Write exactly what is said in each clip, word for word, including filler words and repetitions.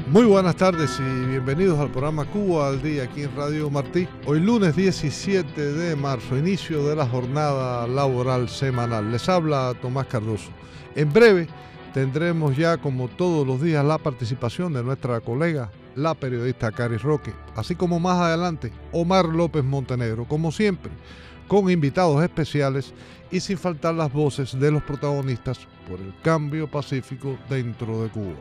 Muy buenas tardes y bienvenidos al programa Cuba al Día aquí en Radio Martí. Hoy lunes diecisiete de marzo, inicio de la jornada laboral semanal. Les habla Tomás Cardoso. En breve tendremos ya, como todos los días, la participación de nuestra colega, la periodista Cari Roque, así como más adelante Omar López Montenegro, como siempre, con invitados especiales y sin faltar las voces de los protagonistas por el cambio pacífico dentro de Cuba.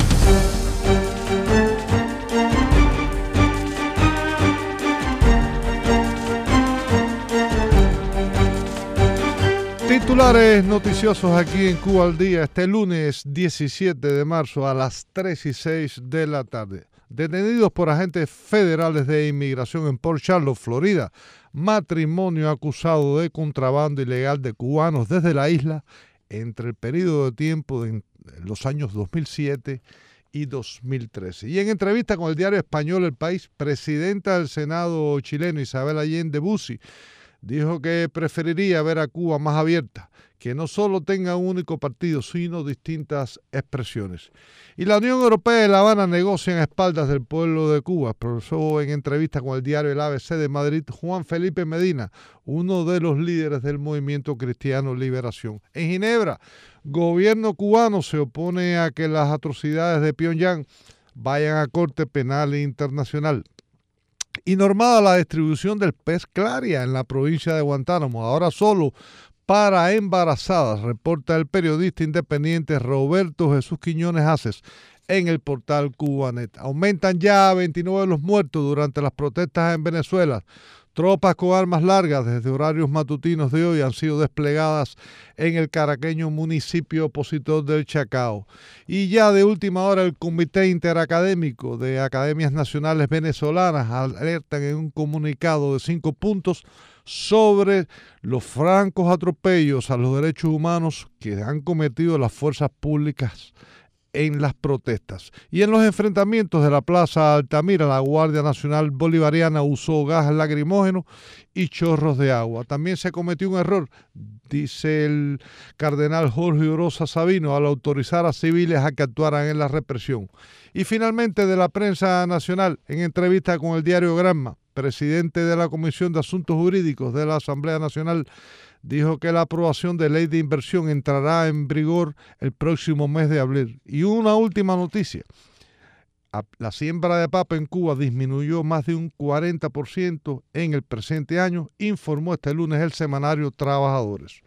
Titulares noticiosos aquí en Cuba al Día este lunes diecisiete de marzo a las tres y seis de la tarde. Detenidos por agentes federales de inmigración en Port Charlotte, Florida, matrimonio acusado de contrabando ilegal de cubanos desde la isla entre el periodo de tiempo de los años dos mil siete y dos mil trece. Y en entrevista con el diario español El País, presidenta del Senado chileno Isabel Allende Bussi dijo que preferiría ver a Cuba más abierta, que no solo tenga un único partido, sino distintas expresiones. Y la Unión Europea y La Habana negocian a espaldas del pueblo de Cuba, expresó en entrevista con el diario El A B C de Madrid Juan Felipe Medina, uno de los líderes del movimiento Cristiano Liberación. En Ginebra, gobierno cubano se opone a que las atrocidades de Pyongyang vayan a Corte Penal Internacional. Y normada la distribución del pez claria en la provincia de Guantánamo, ahora solo para embarazadas, reporta el periodista independiente Roberto Jesús Quiñones Aces en el portal Cubanet. Aumentan ya a veintinueve los muertos durante las protestas en Venezuela. Tropas con armas largas desde horarios matutinos de hoy han sido desplegadas en el caraqueño municipio opositor del Chacao. Y ya de última hora el Comité Interacadémico de Academias Nacionales Venezolanas alertan en un comunicado de cinco puntos sobre los francos atropellos a los derechos humanos que han cometido las fuerzas públicas en las protestas. Y en los enfrentamientos de la Plaza Altamira, la Guardia Nacional Bolivariana usó gas lacrimógeno y chorros de agua. También se cometió un error, dice el cardenal Jorge Oroza Sabino, al autorizar a civiles a que actuaran en la represión. Y finalmente, de la prensa nacional, en entrevista con el diario Granma, presidente de la Comisión de Asuntos Jurídicos de la Asamblea Nacional, dijo que la aprobación de ley de inversión entrará en vigor el próximo mes de abril. Y una última noticia. La siembra de papa en Cuba disminuyó más de un cuarenta por ciento en el presente año, informó este lunes el semanario Trabajadores.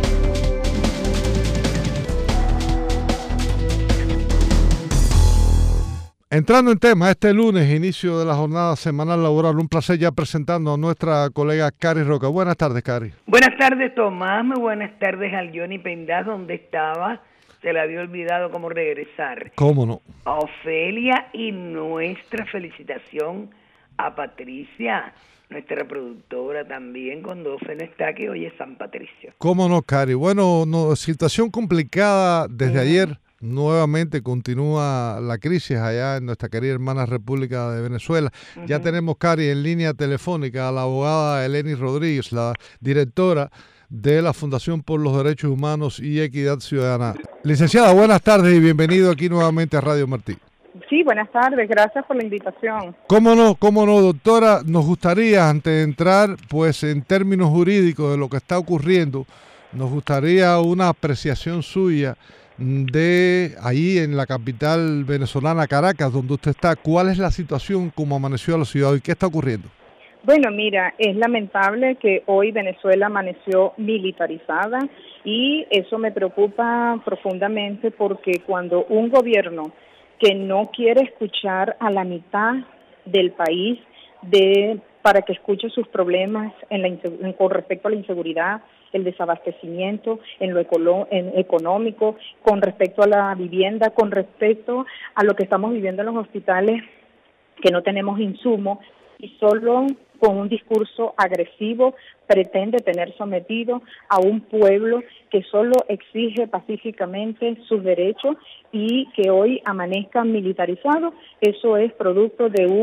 Entrando en tema, este lunes, inicio de la jornada semanal laboral, un placer ya presentando a nuestra colega Cari Roca. Buenas tardes, Cari. Buenas tardes, Tomás. Muy buenas tardes al Johnny Pendaz, donde estaba. Se le había olvidado cómo regresar. ¿Cómo no? A Ofelia y nuestra felicitación a Patricia, nuestra productora también, cuando Ofe no está, que hoy es San Patricio. ¿Cómo no, Cari? Bueno, no, situación complicada desde mm. ayer. Nuevamente continúa la crisis allá en nuestra querida hermana República de Venezuela. Uh-huh. Ya tenemos, Cari, en línea telefónica a la abogada Eleni Rodríguez, la directora de la Fundación por los Derechos Humanos y Equidad Ciudadana. Licenciada, buenas tardes y bienvenido aquí nuevamente a Radio Martí. Sí, buenas tardes, gracias por la invitación. ¿Cómo no, cómo no, doctora? Nos gustaría, antes de entrar, pues en términos jurídicos de lo que está ocurriendo, nos gustaría una apreciación suya de ahí en la capital venezolana, Caracas, donde usted está. ¿Cuál es la situación, cómo amaneció la ciudad y qué está ocurriendo? Bueno, mira, es lamentable que hoy Venezuela amaneció militarizada y eso me preocupa profundamente porque cuando un gobierno que no quiere escuchar a la mitad del país de para que escuche sus problemas en la en, con respecto a la inseguridad, el desabastecimiento, en lo ecolo, en económico, con respecto a la vivienda, con respecto a lo que estamos viviendo en los hospitales, que no tenemos insumos, y solo con un discurso agresivo pretende tener sometido a un pueblo que solo exige pacíficamente sus derechos y que hoy amanezca militarizado. Eso es producto de un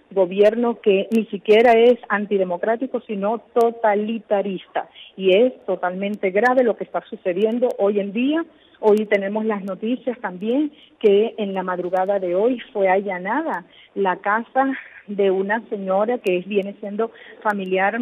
gobierno que ni siquiera es antidemocrático, sino totalitarista. Y es totalmente grave lo que está sucediendo hoy en día. Hoy tenemos las noticias también que en la madrugada de hoy fue allanada la casa de una señora que viene siendo familiar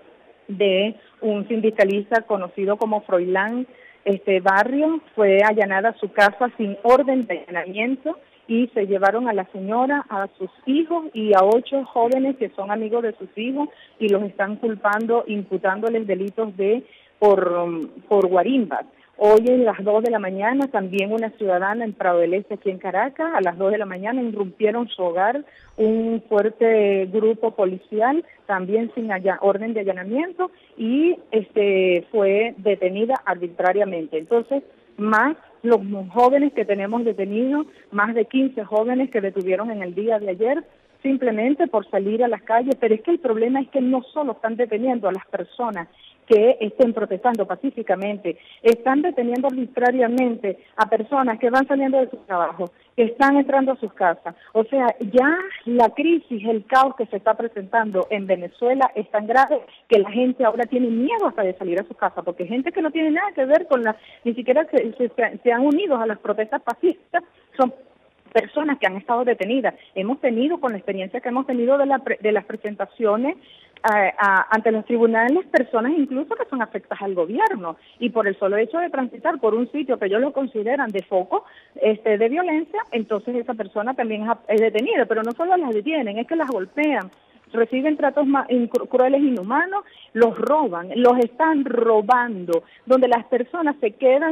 de un sindicalista conocido como Froilán este Barrio. Fue allanada su casa sin orden de allanamiento y se llevaron a la señora, a sus hijos y a ocho jóvenes que son amigos de sus hijos y los están culpando, imputándoles delitos de por, um, por guarimbas. Hoy en las dos de la mañana también una ciudadana en Prado del Este, aquí en Caracas, a las dos de la mañana irrumpieron su hogar un fuerte grupo policial, también sin alla- orden de allanamiento, y este fue detenida arbitrariamente. Entonces, más los jóvenes que tenemos detenidos, más de quince jóvenes que detuvieron en el día de ayer, simplemente por salir a las calles. Pero es que el problema es que no solo están deteniendo a las personas que estén protestando pacíficamente, están deteniendo arbitrariamente a personas que van saliendo de su trabajo, que están entrando a sus casas. O sea, ya la crisis, el caos que se está presentando en Venezuela es tan grave que la gente ahora tiene miedo hasta de salir a su casa, porque gente que no tiene nada que ver con la, ni siquiera se, se, se han unido a las protestas pacíficas, son personas que han estado detenidas. Hemos tenido, con la experiencia que hemos tenido de, la, de las presentaciones a, a, ante los tribunales, personas incluso que son afectas al gobierno, y por el solo hecho de transitar por un sitio que ellos lo consideran de foco este, de violencia, entonces esa persona también es, es detenida. Pero no solo las detienen, es que las golpean, reciben tratos más crueles, inhumanos, los roban, los están robando, donde las personas se quedan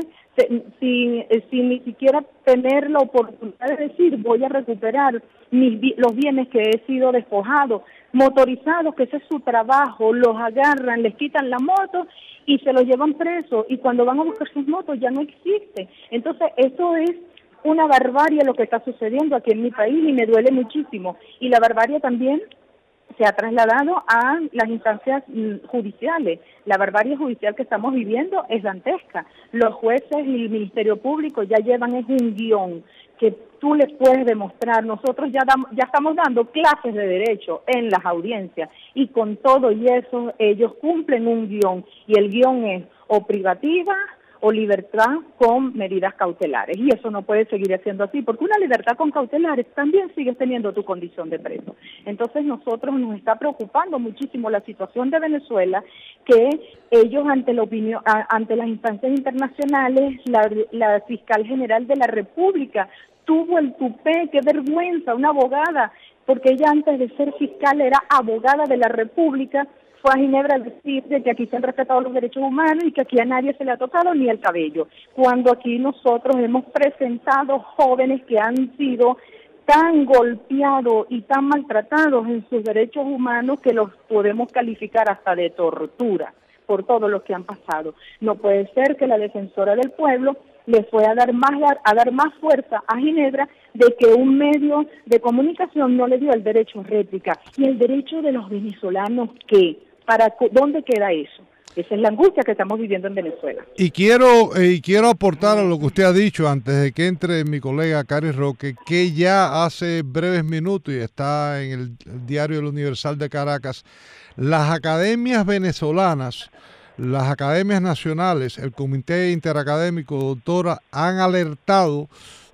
sin, sin ni siquiera tener la oportunidad de decir voy a recuperar mis, los bienes que he sido despojado, motorizados, que ese es su trabajo, los agarran, les quitan la moto y se los llevan presos, y cuando van a buscar sus motos ya no existen. Entonces eso es una barbarie lo que está sucediendo aquí en mi país y me duele muchísimo. Y la barbarie también se ha trasladado a las instancias judiciales. La barbarie judicial que estamos viviendo es dantesca. Los jueces y el Ministerio Público ya llevan es un guión que tú les puedes demostrar. Nosotros ya damos, ya estamos dando clases de derecho en las audiencias, y con todo y eso ellos cumplen un guión, y el guión es o privativa o libertad con medidas cautelares, y eso no puede seguir siendo así, porque una libertad con cautelares también sigues teniendo tu condición de preso. Entonces nosotros nos está preocupando muchísimo la situación de Venezuela, que ellos ante la opinión, ante las instancias internacionales, la, la fiscal general de la República tuvo el tupé, qué vergüenza, una abogada, porque ella antes de ser fiscal era abogada de la República, fue a Ginebra a decir que aquí se han respetado los derechos humanos y que aquí a nadie se le ha tocado ni el cabello, cuando aquí nosotros hemos presentado jóvenes que han sido tan golpeados y tan maltratados en sus derechos humanos que los podemos calificar hasta de tortura por todo lo que han pasado. No puede ser que la defensora del pueblo le fue a dar más a dar más fuerza a Ginebra de que un medio de comunicación no le dio el derecho a réplica. Y el derecho de los venezolanos, ¿qué? ¿Para dónde queda eso? Esa es la angustia que estamos viviendo en Venezuela. Y quiero eh, y quiero aportar a lo que usted ha dicho antes de que entre mi colega Cari Roque, que ya hace breves minutos y está en el, el diario El Universal de Caracas, las academias venezolanas, las academias nacionales, el Comité Interacadémico, doctora, han alertado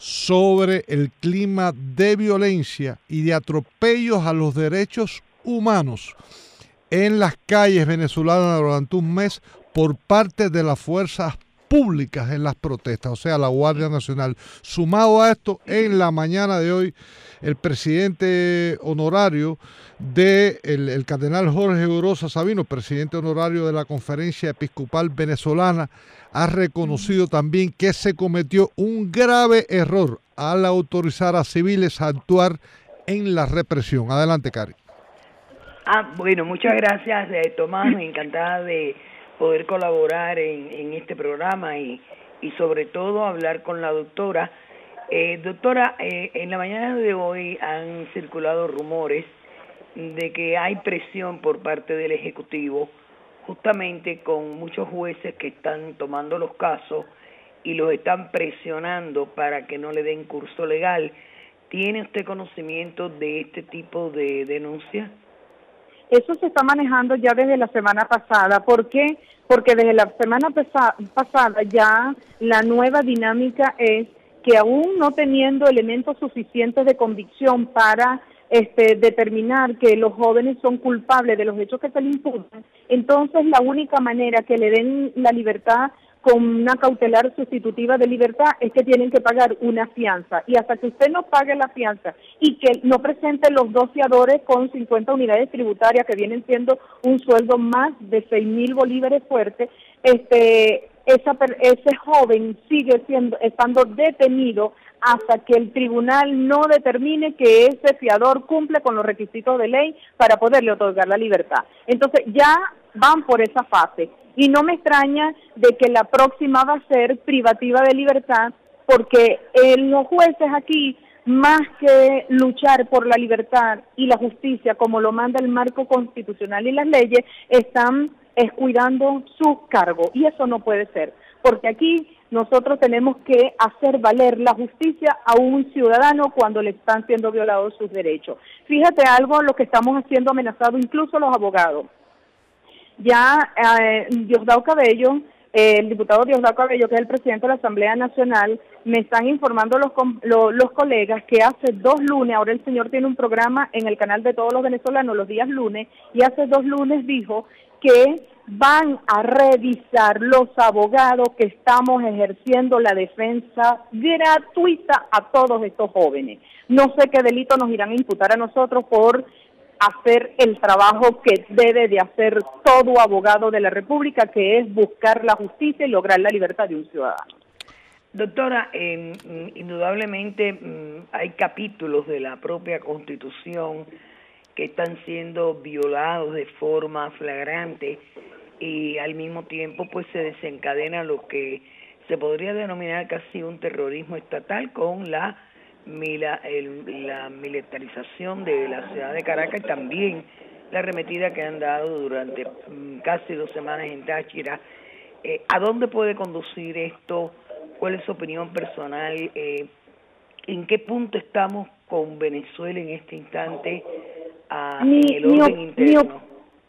sobre el clima de violencia y de atropellos a los derechos humanos en las calles venezolanas durante un mes por parte de las fuerzas públicas en las protestas, o sea, la Guardia Nacional. Sumado a esto, en la mañana de hoy, el presidente honorario de el, el cardenal Jorge Oroza Sabino, presidente honorario de la Conferencia Episcopal Venezolana, ha reconocido también que se cometió un grave error al autorizar a civiles a actuar en la represión. Adelante, Cari. Ah, bueno, muchas gracias, eh, Tomás, encantada de poder colaborar en, en este programa y, y sobre todo hablar con la doctora. Eh, doctora, eh, en la mañana de hoy han circulado rumores de que hay presión por parte del Ejecutivo, justamente con muchos jueces que están tomando los casos y los están presionando para que no le den curso legal. ¿Tiene usted conocimiento de este tipo de denuncias? Eso se está manejando ya desde la semana pasada. ¿Por qué? Porque desde la semana pesa- pasada ya la nueva dinámica es que aún no teniendo elementos suficientes de convicción para este, determinar que los jóvenes son culpables de los hechos que se les imputan, entonces la única manera que le den la libertad con una cautelar sustitutiva de libertad es que tienen que pagar una fianza, y hasta que usted no pague la fianza y que no presente los dos fiadores con cincuenta unidades tributarias que vienen siendo un sueldo más de seis mil bolívares fuertes, este, esa, ese joven sigue siendo estando detenido hasta que el tribunal no determine que ese fiador cumple con los requisitos de ley para poderle otorgar la libertad. Entonces ya van por esa fase. Y no me extraña de que la próxima va a ser privativa de libertad, porque eh, los jueces aquí, más que luchar por la libertad y la justicia, como lo manda el marco constitucional y las leyes, están descuidando su cargo. Y eso no puede ser, porque aquí nosotros tenemos que hacer valer la justicia a un ciudadano cuando le están siendo violados sus derechos. Fíjate algo, lo que estamos haciendo amenazado incluso los abogados. Ya eh, Diosdado Cabello, eh, el diputado Diosdado Cabello, que es el presidente de la Asamblea Nacional, me están informando los, los, los colegas que hace dos lunes, ahora el señor tiene un programa en el canal de todos los venezolanos los días lunes, y hace dos lunes dijo que van a revisar los abogados que estamos ejerciendo la defensa gratuita a todos estos jóvenes. No sé qué delito nos irán a imputar a nosotros por hacer el trabajo que debe de hacer todo abogado de la República, que es buscar la justicia y lograr la libertad de un ciudadano. Doctora, eh, indudablemente mm, hay capítulos de la propia Constitución que están siendo violados de forma flagrante y al mismo tiempo pues se desencadena lo que se podría denominar casi un terrorismo estatal con la Mila, el, la militarización de la ciudad de Caracas y también la arremetida que han dado durante mm, casi dos semanas en Táchira. Eh, ¿A dónde puede conducir esto? ¿Cuál es su opinión personal? Eh, ¿En qué punto estamos con Venezuela en este instante uh, mi, en el orden mi, interno?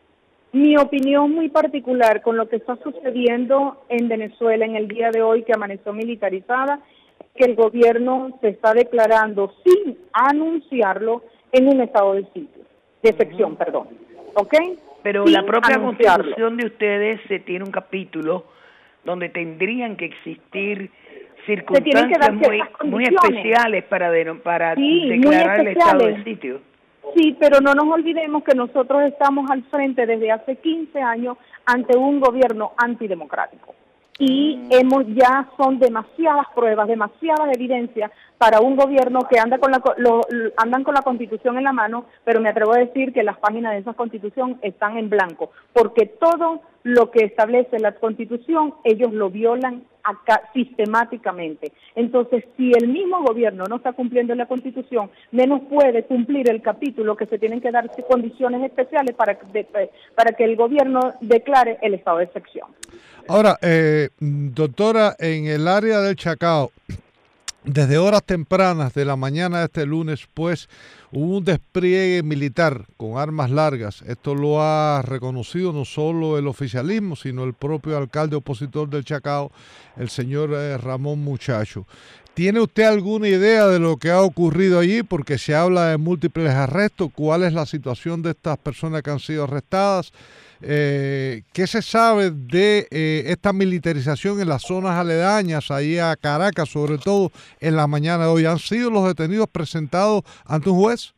Mi, mi opinión muy particular con lo que está sucediendo en Venezuela en el día de hoy, que amaneció militarizada, que el gobierno se está declarando sin anunciarlo en un estado de sitio, de excepción, uh-huh. perdón, ¿ok? Pero sin la propia anunciarlo. Constitución de ustedes se tiene un capítulo donde tendrían que existir circunstancias que muy, muy especiales para, de, para sí, declarar el estado de sitio. Sí, pero no nos olvidemos que nosotros estamos al frente desde hace quince años ante un gobierno antidemocrático. Y mm. hemos ya son demasiadas pruebas, demasiadas evidencias para un gobierno que anda con la lo, andan con la Constitución en la mano, pero me atrevo a decir que las páginas de esa Constitución están en blanco, porque todo lo que establece la Constitución ellos lo violan acá sistemáticamente. Entonces, si el mismo gobierno no está cumpliendo la Constitución, menos puede cumplir el capítulo que se tienen que dar condiciones especiales para de, para que el gobierno declare el estado de excepción. Ahora, eh, doctora, en el área del Chacao, desde horas tempranas de la mañana de este lunes, pues, hubo un despliegue militar con armas largas. Esto lo ha reconocido no solo el oficialismo, sino el propio alcalde opositor del Chacao, el señor eh, Ramón Muchacho. ¿Tiene usted alguna idea de lo que ha ocurrido allí? Porque se habla de múltiples arrestos. ¿Cuál es la situación de estas personas que han sido arrestadas? Eh, ¿Qué se sabe de eh, esta militarización en las zonas aledañas, ahí a Caracas, sobre todo en la mañana de hoy? ¿Han sido los detenidos presentados ante un juez?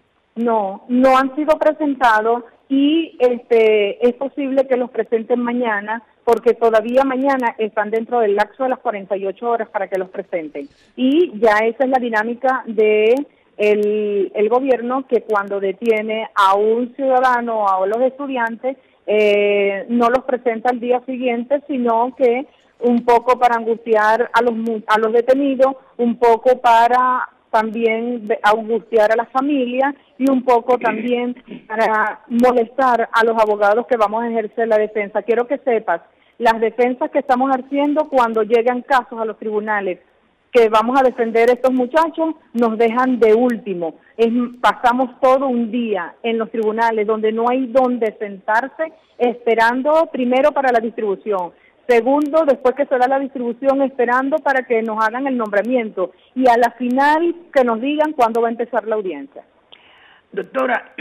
No, no han sido presentados y este es posible que los presenten mañana, porque todavía mañana están dentro del lapso de las cuarenta y ocho horas para que los presenten. Y ya esa es la dinámica de el, el gobierno, que cuando detiene a un ciudadano o a los estudiantes, eh, no los presenta al día siguiente, sino que un poco para angustiar a los, a los detenidos, un poco para también angustiar a las familias y un poco también para molestar a los abogados que vamos a ejercer la defensa. Quiero que sepas, las defensas que estamos haciendo cuando llegan casos a los tribunales que vamos a defender a estos muchachos, nos dejan de último. Es, pasamos todo un día en los tribunales donde no hay donde sentarse, esperando primero para la distribución, segundo, después que se da la distribución, esperando para que nos hagan el nombramiento, y a la final que nos digan cuándo va a empezar la audiencia. Doctora,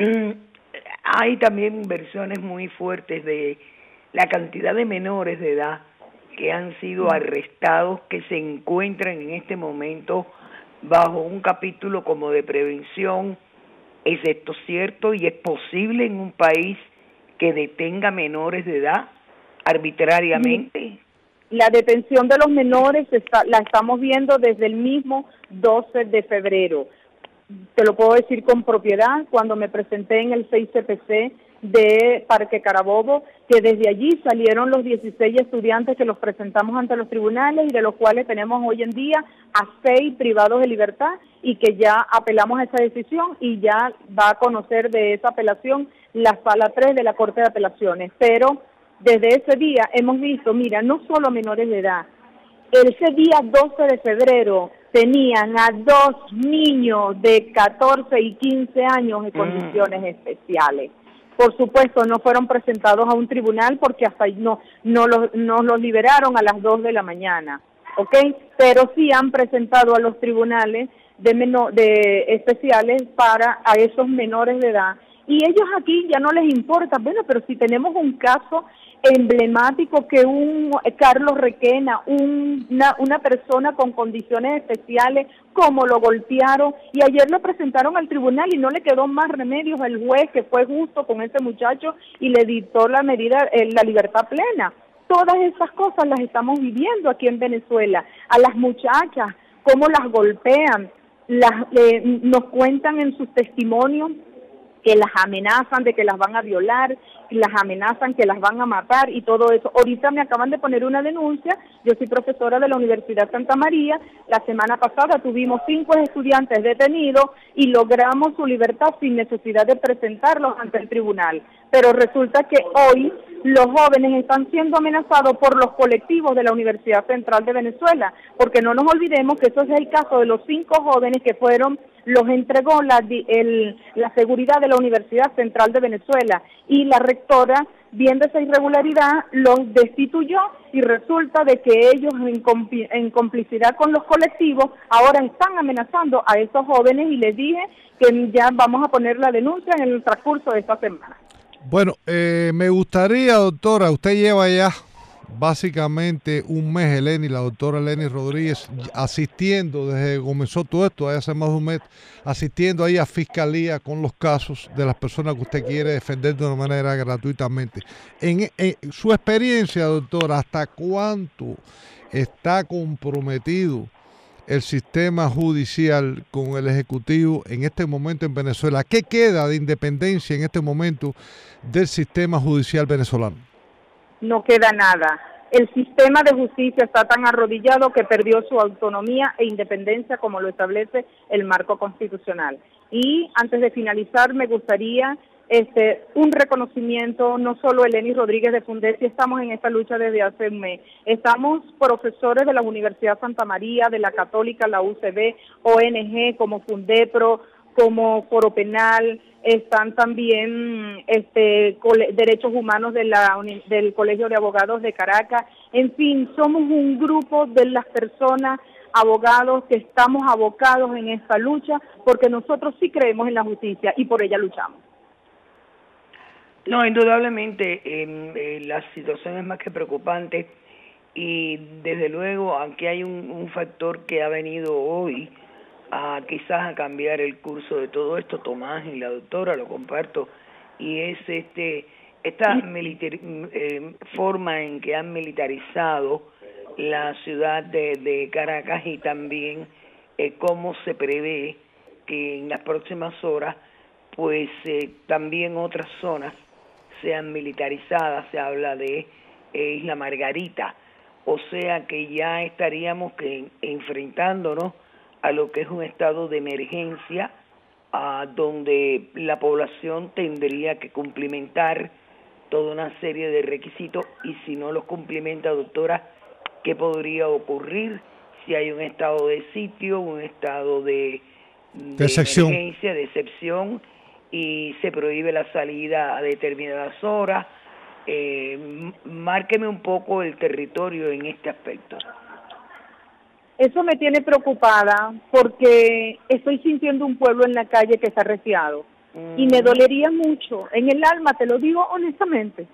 hay también versiones muy fuertes de la cantidad de menores de edad que han sido arrestados, que se encuentran en este momento bajo un capítulo como de prevención. ¿Es esto cierto y es posible en un país que detenga menores de edad arbitrariamente? La detención de los menores está, la estamos viendo desde el mismo doce de febrero. Te lo puedo decir con propiedad, cuando me presenté en el seis C P C de Parque Carabobo, que desde allí salieron los dieciséis estudiantes que los presentamos ante los tribunales y de los cuales tenemos hoy en día a seis privados de libertad, y que ya apelamos a esa decisión y ya va a conocer de esa apelación la sala tres de la Corte de Apelaciones. Pero desde ese día hemos visto, mira, no solo menores de edad, ese día doce de febrero tenían a dos niños de catorce y quince años en condiciones mm. especiales. Por supuesto, no fueron presentados a un tribunal porque hasta no no los, no los liberaron a las dos de la mañana, ¿ok? Pero sí han presentado a los tribunales de, menor, de especiales para a esos menores de edad. Y ellos aquí ya no les importa, bueno, pero si tenemos un caso emblemático que un Carlos Requena, un, una, una persona con condiciones especiales, como lo golpearon, y ayer lo presentaron al tribunal y no le quedó más remedios al juez, que fue justo con ese muchacho y le dictó la medida, eh, la libertad plena. Todas esas cosas las estamos viviendo aquí en Venezuela. A las muchachas, cómo las golpean, las eh, nos cuentan en sus testimonios que las amenazan de que las van a violar, las amenazan que las van a matar y todo eso. Ahorita me acaban de poner una denuncia, yo soy profesora de la Universidad Santa María, la semana pasada tuvimos cinco estudiantes detenidos y logramos su libertad sin necesidad de presentarlos ante el tribunal. Pero resulta que hoy los jóvenes están siendo amenazados por los colectivos de la Universidad Central de Venezuela, porque no nos olvidemos que eso es el caso de los cinco jóvenes que fueron, los entregó la, el, la seguridad de la Universidad Central de Venezuela, y la rectora, viendo esa irregularidad, los destituyó, y resulta de que ellos en, en complicidad con los colectivos ahora están amenazando a esos jóvenes, y les dije que ya vamos a poner la denuncia en el transcurso de esta semana. Bueno, eh, me gustaría, doctora, usted lleva ya básicamente un mes, Eleni, la doctora Eleni Rodríguez, asistiendo desde que comenzó todo esto, hace más de un mes, asistiendo ahí a fiscalía con los casos de las personas que usted quiere defender de una manera gratuitamente. En, en su experiencia, doctora, ¿hasta cuánto está comprometido el sistema judicial con el Ejecutivo en este momento en Venezuela? ¿Qué queda de independencia en este momento del sistema judicial venezolano? No queda nada. El sistema de justicia está tan arrodillado que perdió su autonomía e independencia como lo establece el marco constitucional. Y antes de finalizar, me gustaría este un reconocimiento, no solo Eleni Rodríguez de Fundesi, estamos en esta lucha desde hace un mes. Estamos profesores de la Universidad Santa María, de la Católica, la U C B, O N G como Fundepro, como Foro Penal, están también este Derechos Humanos de la, del Colegio de Abogados de Caracas. En fin, somos un grupo de las personas, abogados, que estamos abocados en esta lucha, porque nosotros sí creemos en la justicia y por ella luchamos. No, indudablemente eh, eh, la situación es más que preocupante, y desde luego aquí hay un, un factor que ha venido hoy a quizás a cambiar el curso de todo esto. Tomás y la doctora lo comparto, y es este esta militar, eh, forma en que han militarizado la ciudad de, de Caracas, y también eh, cómo se prevé que en las próximas horas pues eh, también otras zonas sean militarizadas. Se habla de eh, Isla Margarita, o sea que ya estaríamos que enfrentándonos a lo que es un estado de emergencia, a donde la población tendría que cumplimentar toda una serie de requisitos, y si no los cumplimenta, doctora, ¿qué podría ocurrir si hay un estado de sitio, un estado de, de, de excepción. emergencia, de excepción, y se prohíbe la salida a determinadas horas. Eh, márqueme un poco el territorio en este aspecto. Eso me tiene preocupada porque estoy sintiendo un pueblo en la calle que está arreciado mm. y me dolería mucho, en el alma, te lo digo honestamente,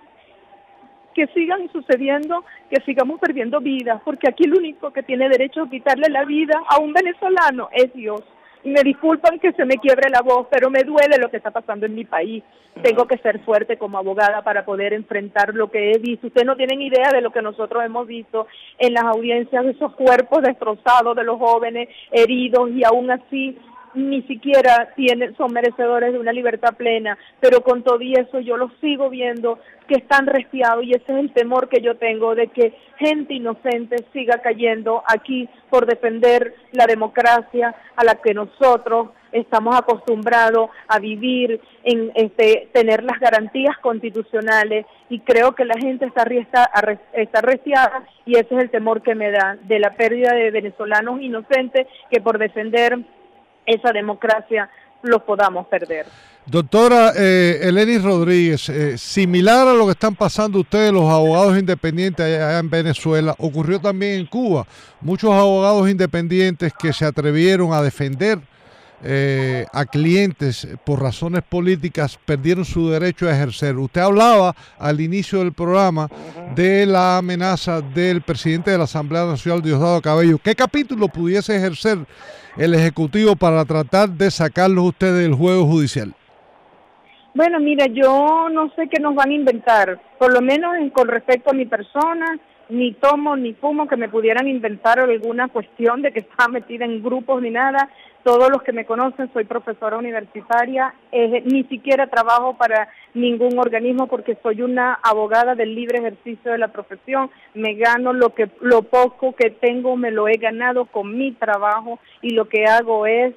que sigan sucediendo, que sigamos perdiendo vidas, porque aquí el único que tiene derecho a quitarle la vida a un venezolano es Dios. Y me disculpan que se me quiebre la voz, pero me duele lo que está pasando en mi país. Tengo que ser fuerte como abogada para poder enfrentar lo que he visto. Ustedes no tienen idea de lo que nosotros hemos visto en las audiencias, de esos cuerpos destrozados de los jóvenes heridos, y aún así ni siquiera tienen, son merecedores de una libertad plena, pero con todo y eso yo los sigo viendo que están resfriados, y ese es el temor que yo tengo, de que gente inocente siga cayendo aquí por defender la democracia a la que nosotros estamos acostumbrados a vivir, en este tener las garantías constitucionales, y creo que la gente está está, está resfriada, y ese es el temor que me da, de la pérdida de venezolanos inocentes que por defender esa democracia los podamos perder. Doctora eh, Elenis Rodríguez, eh, similar a lo que están pasando ustedes, los abogados independientes allá en Venezuela, ocurrió también en Cuba. Muchos abogados independientes que se atrevieron a defender eh, a clientes por razones políticas perdieron su derecho a ejercer. Usted hablaba al inicio del programa de la amenaza del presidente de la Asamblea Nacional, Diosdado Cabello. ¿Qué capítulo pudiese ejercer el Ejecutivo para tratar de sacarlos ustedes del juego judicial? Bueno, mira, yo no sé qué nos van a inventar, por lo menos en, con respecto a mi persona, ni tomo ni fumo que me pudieran inventar alguna cuestión de que estaba metida en grupos ni nada. Todos los que me conocen, soy profesora universitaria, eh, ni siquiera trabajo para ningún organismo porque soy una abogada del libre ejercicio de la profesión. Me gano lo que lo poco que tengo, me lo he ganado con mi trabajo, y lo que hago es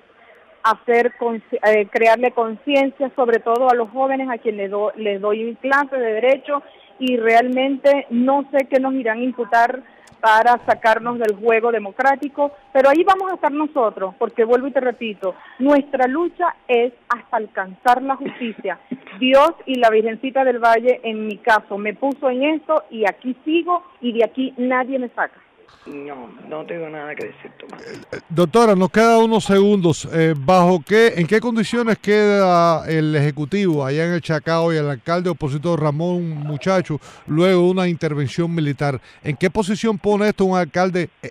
hacer eh, crearle conciencia, sobre todo a los jóvenes a quienes les, do, les doy clases de derecho, y realmente no sé qué nos irán a imputar para sacarnos del juego democrático, pero ahí vamos a estar nosotros, porque vuelvo y te repito, nuestra lucha es hasta alcanzar la justicia. Dios y la Virgencita del Valle, en mi caso, me puso en esto, y aquí sigo, y de aquí nadie me saca. No, no tengo nada que decir, Tomás. Eh, doctora, nos quedan unos segundos. Eh, ¿Bajo qué, en qué condiciones queda el Ejecutivo allá en el Chacao y el alcalde opositor Ramón Muchacho luego de una intervención militar? ¿En qué posición pone esto un alcalde eh,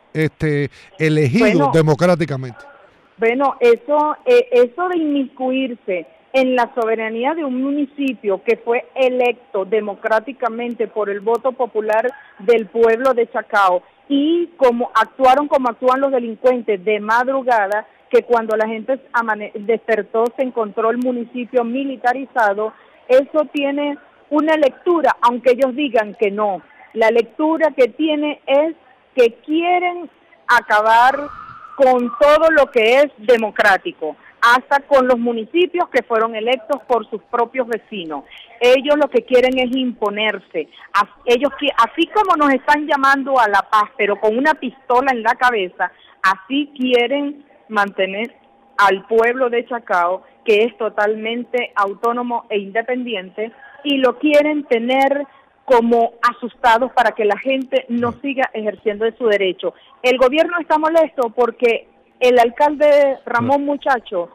este elegido bueno, democráticamente? Bueno, eso, eh, eso de inmiscuirse en la soberanía de un municipio que fue electo democráticamente por el voto popular del pueblo de Chacao, y como actuaron como actúan los delincuentes de madrugada, que cuando la gente despertó se encontró el municipio militarizado, eso tiene una lectura, aunque ellos digan que no. La lectura que tiene es que quieren acabar con todo lo que es democrático, hasta con los municipios que fueron electos por sus propios vecinos. Ellos lo que quieren es imponerse. Ellos, así como nos están llamando a la paz, pero con una pistola en la cabeza, así quieren mantener al pueblo de Chacao, que es totalmente autónomo e independiente, y lo quieren tener como asustados para que la gente no siga ejerciendo de su derecho. El gobierno está molesto porque el alcalde Ramón Muchacho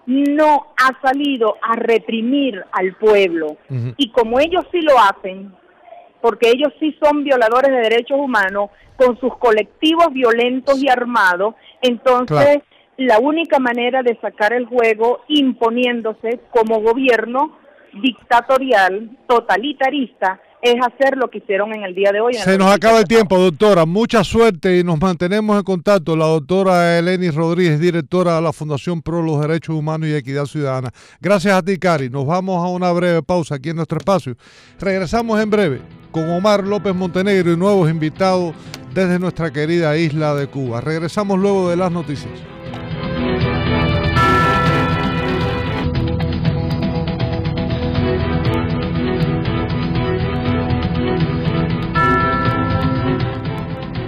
no ha salido a reprimir al pueblo. Uh-huh. Y como ellos sí lo hacen, porque ellos sí son violadores de derechos humanos, con sus colectivos violentos y armados, entonces claro, la única manera de sacar el juego imponiéndose como gobierno dictatorial, totalitarista, es hacer lo que hicieron en el día de hoy. Se nos acaba el tiempo, doctora. Mucha suerte y nos mantenemos en contacto. La doctora Elenis Rodríguez, directora de la Fundación Pro los Derechos Humanos y Equidad Ciudadana. Gracias a ti, Cari. Nos vamos a una breve pausa aquí en nuestro espacio. Regresamos en breve con Omar López Montenegro y nuevos invitados desde nuestra querida isla de Cuba. Regresamos luego de las noticias.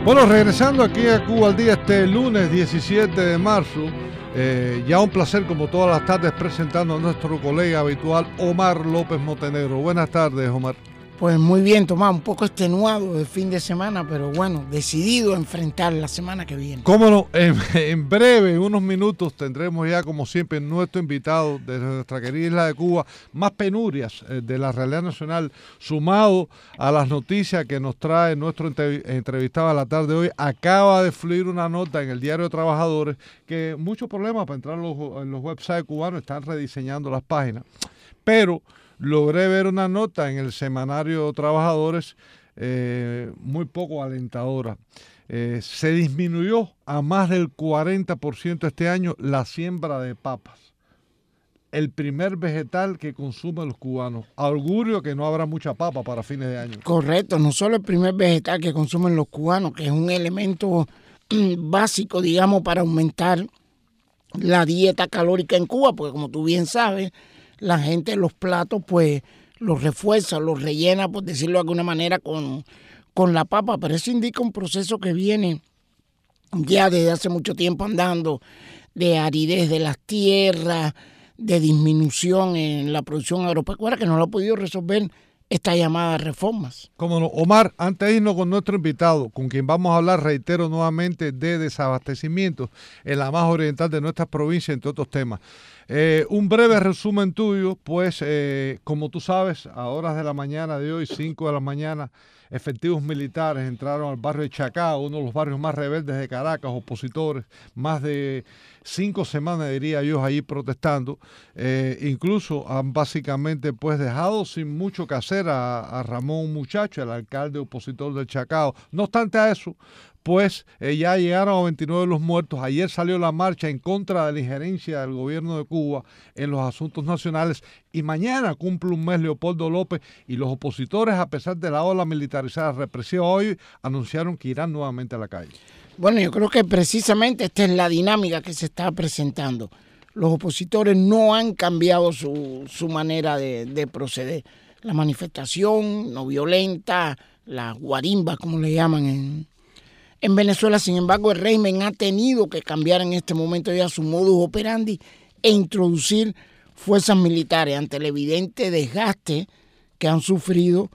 Bueno, regresando aquí a Cuba al Día este lunes diecisiete de marzo, eh, ya un placer como todas las tardes presentando a nuestro colega habitual Omar López Montenegro. Buenas tardes, Omar. Pues muy bien, Tomás, un poco extenuado el fin de semana, pero bueno, decidido a enfrentar la semana que viene. Cómo no, en, en breve, en unos minutos, tendremos ya, como siempre, nuestro invitado desde nuestra querida isla de Cuba, más penurias eh, de la realidad nacional, sumado a las noticias que nos trae nuestro entrevistado a la tarde de hoy. Acaba de fluir una nota en el Diario de Trabajadores que muchos problemas para entrar en los, en los websites cubanos, están rediseñando las páginas, pero logré ver una nota en el semanario Trabajadores eh, muy poco alentadora. Eh, se disminuyó a más del cuarenta por ciento este año la siembra de papas, el primer vegetal que consumen los cubanos. Augurio que no habrá mucha papa para fines de año. Correcto, no solo el primer vegetal que consumen los cubanos, que es un elemento básico, digamos, para aumentar la dieta calórica en Cuba, porque como tú bien sabes, la gente los platos pues los refuerza, los rellena, por decirlo de alguna manera, con, con la papa, pero eso indica un proceso que viene ya desde hace mucho tiempo andando, de aridez de las tierras, de disminución en la producción agropecuaria, que no lo ha podido resolver esta llamada reformas. Como no, Omar, antes de irnos con nuestro invitado, con quien vamos a hablar, reitero nuevamente, de desabastecimiento en la más oriental de nuestras provincias, entre otros temas. Eh, un breve resumen tuyo, pues eh, como tú sabes, a horas de la mañana de hoy, cinco de la mañana, efectivos militares entraron al barrio de Chacao, uno de los barrios más rebeldes de Caracas, opositores, más de cinco semanas, diría yo, allí protestando. Eh, incluso han básicamente pues dejado sin mucho que hacer a, a Ramón Muchacho, el alcalde opositor del Chacao. No obstante a eso, pues eh, ya llegaron a veintinueve de los muertos. Ayer salió la marcha en contra de la injerencia del gobierno de Cuba en los asuntos nacionales y mañana cumple un mes Leopoldo López y los opositores, a pesar de la ola militarizada represiva hoy, anunciaron que irán nuevamente a la calle. Bueno, yo creo que precisamente esta es la dinámica que se está presentando. Los opositores no han cambiado su, su manera de, de proceder. La manifestación no violenta, las guarimbas, como le llaman en En Venezuela. Sin embargo, el régimen ha tenido que cambiar en este momento ya su modus operandi e introducir fuerzas militares ante el evidente desgaste que han sufrido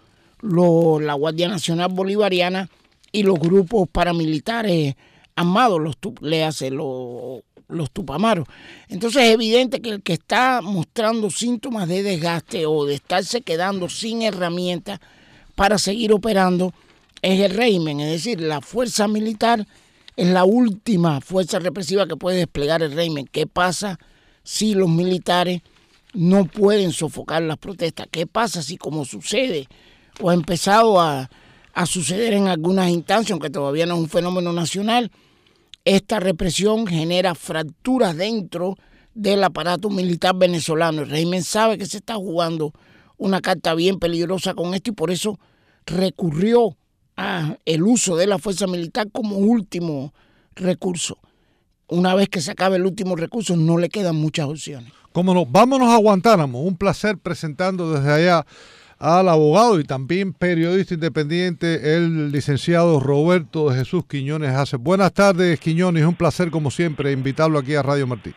lo, la Guardia Nacional Bolivariana y los grupos paramilitares armados, los, le hace los, los tupamaros. Entonces es evidente que el que está mostrando síntomas de desgaste o de estarse quedando sin herramientas para seguir operando es el régimen, es decir, la fuerza militar es la última fuerza represiva que puede desplegar el régimen. ¿Qué pasa si los militares no pueden sofocar las protestas? ¿Qué pasa si, como sucede o ha empezado a, a suceder en algunas instancias, aunque todavía no es un fenómeno nacional, esta represión genera fracturas dentro del aparato militar venezolano? El régimen sabe que se está jugando una carta bien peligrosa con esto y por eso recurrió a el uso de la fuerza militar como último recurso. Una vez que se acabe el último recurso, no le quedan muchas opciones. Cómo no, vámonos a Guantánamo. Un placer presentando desde allá al abogado y también periodista independiente, el licenciado Roberto de Jesús Quiñones Hace. Buenas tardes, Quiñones. Un placer, como siempre, invitarlo aquí a Radio Martí.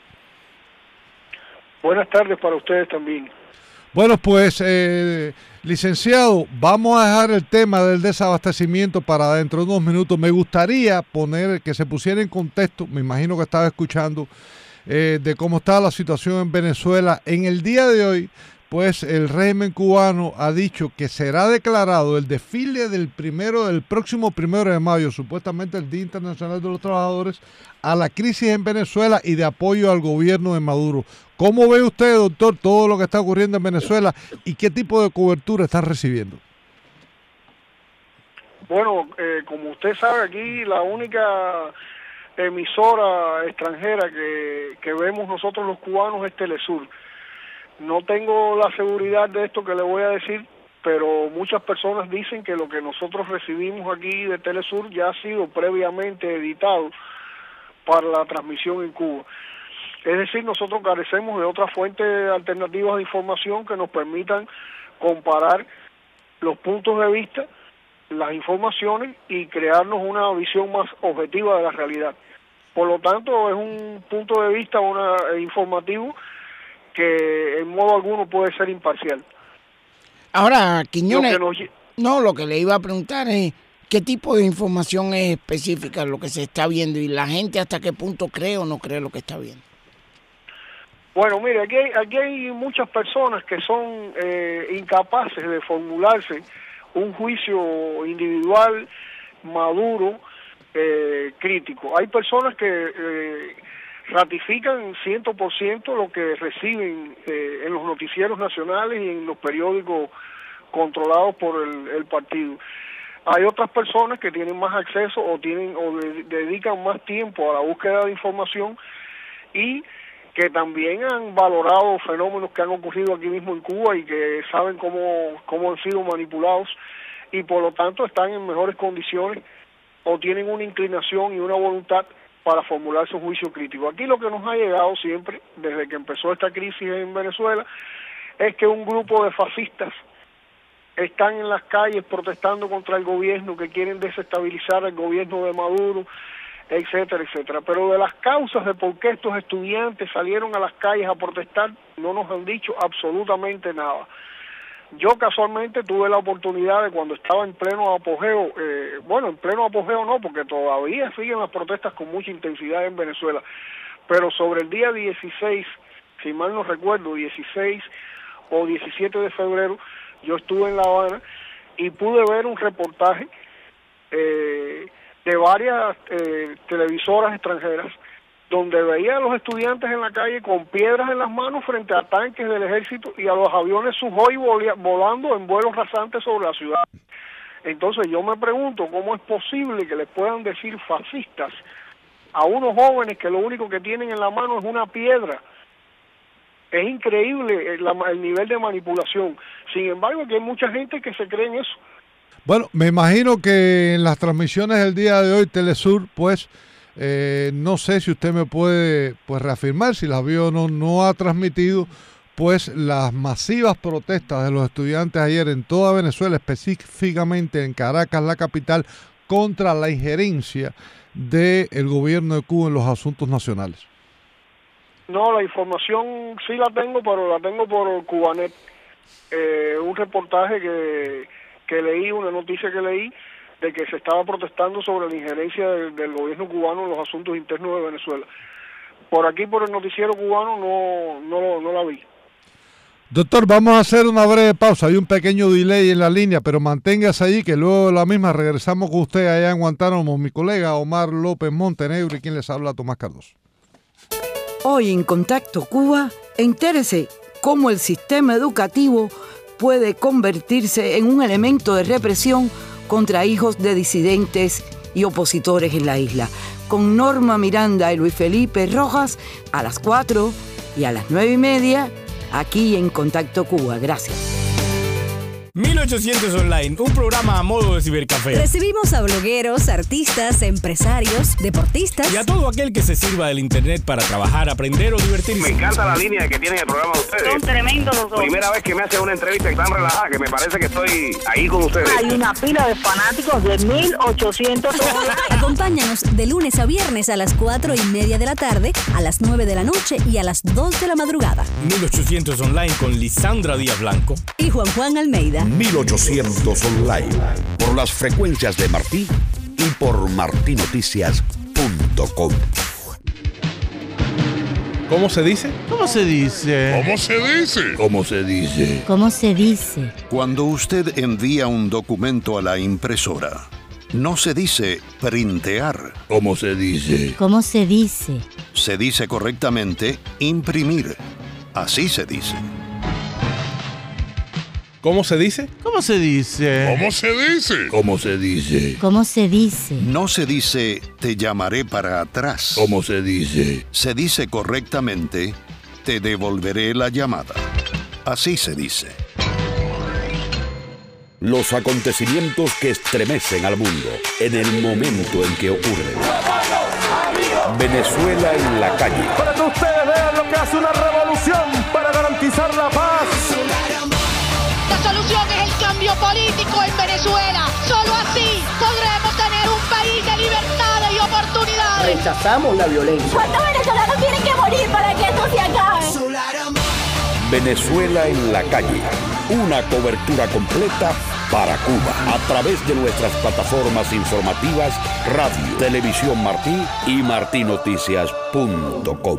Buenas tardes para ustedes también. Bueno, pues, eh, licenciado, vamos a dejar el tema del desabastecimiento para dentro de unos minutos. Me gustaría poner, que se pusiera en contexto, me imagino que estaba escuchando, eh, de cómo está la situación en Venezuela. En el día de hoy, pues, el régimen cubano ha dicho que será declarado el desfile del primero, del próximo primero de mayo, supuestamente el Día Internacional de los Trabajadores, a la crisis en Venezuela y de apoyo al gobierno de Maduro. ¿Cómo ve usted, doctor, todo lo que está ocurriendo en Venezuela y qué tipo de cobertura está recibiendo? Bueno, eh, como usted sabe, aquí la única emisora extranjera que, que vemos nosotros los cubanos es Telesur. No tengo la seguridad de esto que le voy a decir, pero muchas personas dicen que lo que nosotros recibimos aquí de Telesur ya ha sido previamente editado para la transmisión en Cuba. Es decir, nosotros carecemos de otras fuentes alternativas de información que nos permitan comparar los puntos de vista las informaciones y crearnos una visión más objetiva de la realidad. Por lo tanto, es un punto de vista una, informativo que en modo alguno puede ser imparcial. Ahora, Quiñones, Lo que nos... no, lo que le iba a preguntar es qué tipo de información es específica lo que se está viendo y la gente hasta qué punto cree o no cree lo que está viendo. Bueno, mire, aquí hay, aquí hay muchas personas que son eh, incapaces de formularse un juicio individual, maduro, eh, crítico. Hay personas que eh, ratifican cien por ciento lo que reciben eh, en los noticieros nacionales y en los periódicos controlados por el, el partido. Hay otras personas que tienen más acceso o tienen o de, dedican más tiempo a la búsqueda de información y que también han valorado fenómenos que han ocurrido aquí mismo en Cuba y que saben cómo, cómo han sido manipulados y por lo tanto están en mejores condiciones o tienen una inclinación y una voluntad para formular su juicio crítico. Aquí lo que nos ha llegado siempre, desde que empezó esta crisis en Venezuela, es que un grupo de fascistas están en las calles protestando contra el gobierno, que quieren desestabilizar el gobierno de Maduro, etcétera, etcétera. Pero de las causas de por qué estos estudiantes salieron a las calles a protestar, no nos han dicho absolutamente nada. Yo casualmente tuve la oportunidad de cuando estaba en pleno apogeo, eh, bueno, en pleno apogeo no, porque todavía siguen las protestas con mucha intensidad en Venezuela, pero sobre el día dieciséis, si mal no recuerdo, dieciséis o diecisiete de febrero, yo estuve en La Habana y pude ver un reportaje eh, de varias eh, televisoras extranjeras donde veía a los estudiantes en la calle con piedras en las manos frente a tanques del ejército y a los aviones Sukhoi volando en vuelos rasantes sobre la ciudad. Entonces yo me pregunto cómo es posible que les puedan decir fascistas a unos jóvenes que lo único que tienen en la mano es una piedra. Es increíble el, el nivel de manipulación. Sin embargo, que hay mucha gente que se cree en eso. Bueno, me imagino que en las transmisiones del día de hoy, Telesur, pues, eh, no sé si usted me puede pues reafirmar, si las vio o no, no ha transmitido, pues, las masivas protestas de los estudiantes ayer en toda Venezuela, específicamente en Caracas, la capital, contra la injerencia del gobierno de Cuba en los asuntos nacionales. No, la información sí la tengo, pero la tengo por Cubanet. Eh, un reportaje que, que leí, una noticia que leí, de que se estaba protestando sobre la injerencia del, del gobierno cubano en los asuntos internos de Venezuela. Por aquí, por el noticiero cubano, no, no, no la vi. Doctor, vamos a hacer una breve pausa. Hay un pequeño delay en la línea, pero manténgase allí, que luego de la misma regresamos con usted allá en Guantánamo. Mi colega Omar López Montenegro y quien les habla, Tomás Cardoso. Hoy en Contacto Cuba, entérese cómo el sistema educativo puede convertirse en un elemento de represión contra hijos de disidentes y opositores en la isla. Con Norma Miranda y Luis Felipe Rojas a las cuatro y a las nueve y media, aquí en Contacto Cuba. Gracias. mil ochocientos Online, un programa a modo de cibercafé. Recibimos a blogueros, artistas, empresarios, deportistas y a todo aquel que se sirva del internet para trabajar, aprender o divertirse. Me encanta la línea que tienen el programa de ustedes. Son tremendos los dos. Primera vez que me hacen una entrevista tan relajada que me parece que estoy ahí con ustedes. Hay una pila de fanáticos de mil ochocientos Online. Acompáñanos de lunes a viernes a las cuatro y media de la tarde, a las nueve de la noche y a las dos de la madrugada. mil ochocientos Online con Lisandra Díaz Blanco y Juan Juan Almeida. mil ochocientos Online, por las frecuencias de Martí y por martí noticias punto com. ¿Cómo se dice? ¿Cómo se dice? ¿Cómo se dice? ¿Cómo se dice? ¿Cómo se dice? Cuando usted envía un documento a la impresora, no se dice printear. ¿Cómo se dice? ¿Cómo se dice? Se dice correctamente imprimir. Así se dice. ¿Cómo se dice? ¿Cómo se dice? ¿Cómo se dice? ¿Cómo se dice? ¿Cómo se dice? No se dice te llamaré para atrás. ¿Cómo se dice? Se dice correctamente te devolveré la llamada. Así se dice. Los acontecimientos que estremecen al mundo en el momento en que ocurren. Venezuela en la calle. Para que ustedes vean lo que hace una revolución para garantizar la paz. La solución es el cambio político en Venezuela. Solo así podremos tener un país de libertades y oportunidades. Rechazamos la violencia. ¿Cuántos venezolanos tienen que morir para que esto se acabe? Venezuela en la calle. Una cobertura completa para Cuba a través de nuestras plataformas informativas Radio, Televisión Martí y martí noticias punto com.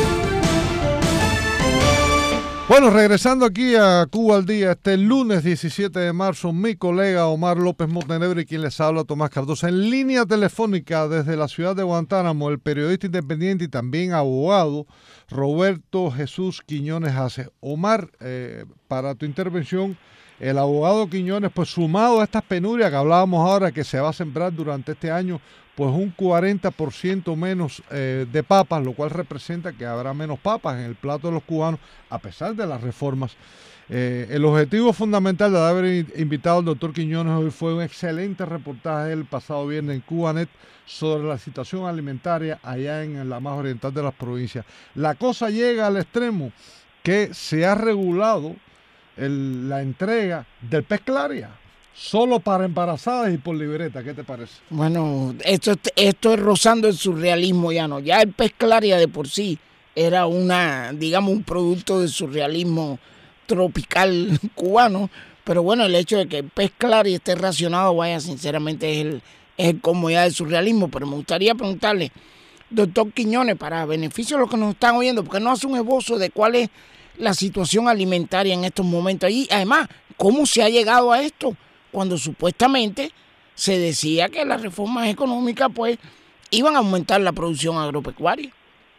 Bueno, regresando aquí a Cuba al Día, este lunes diecisiete de marzo, mi colega Omar López Montenegro y quien les habla, Tomás Cardoso, en línea telefónica desde la ciudad de Guantánamo, el periodista independiente y también abogado Roberto Jesús Quiñones Ace. Omar, eh, para tu intervención, el abogado Quiñones, pues sumado a estas penurias que hablábamos ahora, que se va a sembrar durante este año, pues un cuarenta por ciento menos eh, de papas, lo cual representa que habrá menos papas en el plato de los cubanos, a pesar de las reformas. Eh, el objetivo fundamental de haber invitado al doctor Quiñones hoy fue un excelente reportaje el pasado viernes en Cubanet sobre la situación alimentaria allá en la más oriental de las provincias. La cosa llega al extremo que se ha regulado el, la entrega del pez claria, solo para embarazadas y por libreta. ¿Qué te parece? Bueno, esto, esto es rozando el surrealismo ya, ¿no? Ya el pez claria de por sí era una, digamos, un producto del surrealismo tropical cubano, pero bueno, el hecho de que el pez claria esté racionado, vaya, sinceramente es el, es el colmo ya del surrealismo. Pero me gustaría preguntarle, doctor Quiñones, para beneficio de los que nos están oyendo, ¿por qué no hace un esbozo de cuál es la situación alimentaria en estos momentos? Y además, ¿cómo se ha llegado a esto? Cuando supuestamente se decía que las reformas económicas pues iban a aumentar la producción agropecuaria.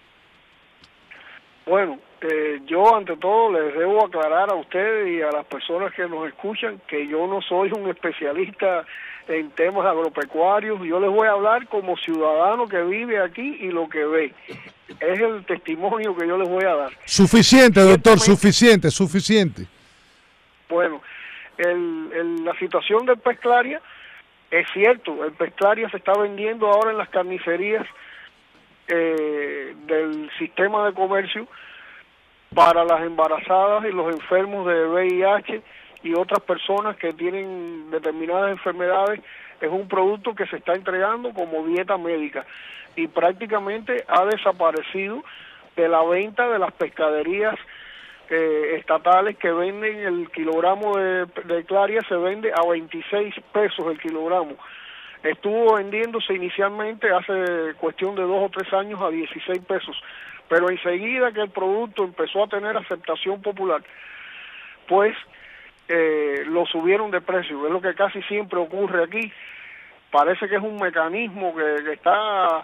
Bueno, eh, yo ante todo les debo aclarar a ustedes y a las personas que nos escuchan que yo no soy un especialista en temas agropecuarios. Yo les voy a hablar como ciudadano que vive aquí y lo que ve. Es el testimonio que yo les voy a dar. Suficiente, doctor, suficiente, suficiente. Bueno, el, el, la situación del pez claria, es cierto, el pez claria se está vendiendo ahora en las carnicerías eh, del sistema de comercio para las embarazadas y los enfermos de V I H y otras personas que tienen determinadas enfermedades. Es un producto que se está entregando como dieta médica y prácticamente ha desaparecido de la venta de las pescaderías eh, estatales que venden el kilogramo de, de claria, se vende a veintiséis pesos el kilogramo. Estuvo vendiéndose inicialmente hace cuestión de dos o tres años a dieciséis pesos, pero enseguida que el producto empezó a tener aceptación popular, pues eh, lo subieron de precio. Es lo que casi siempre ocurre aquí. Parece que es un mecanismo que, que está